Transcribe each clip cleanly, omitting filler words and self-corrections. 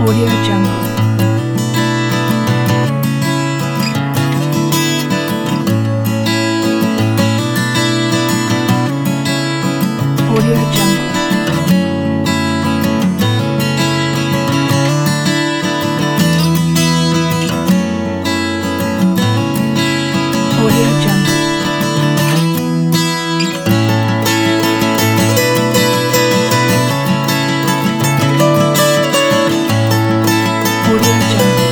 Audio Jungle. Audio Jungle. Audio Jungle. Audio Jungle.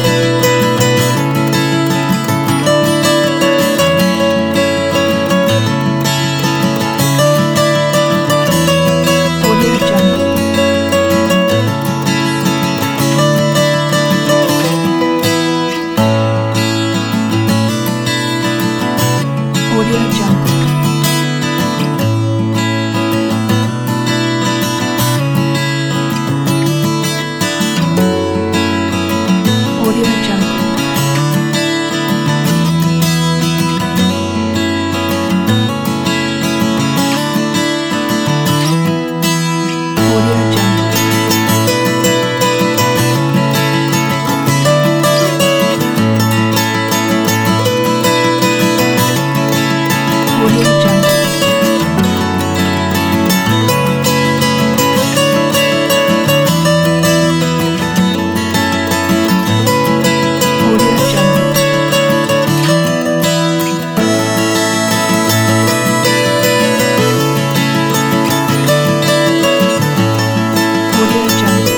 Audio Jungle. Audio Jungle. Audio Jungle. Audio Jungle. Audio Jungle. Audio Jungle. Audio Jungle.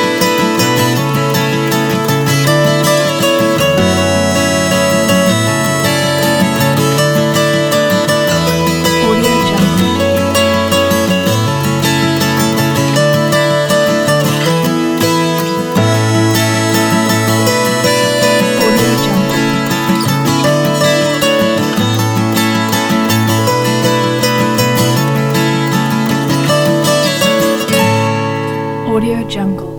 Audio Jungle. Audio Jungle. Audio Jungle.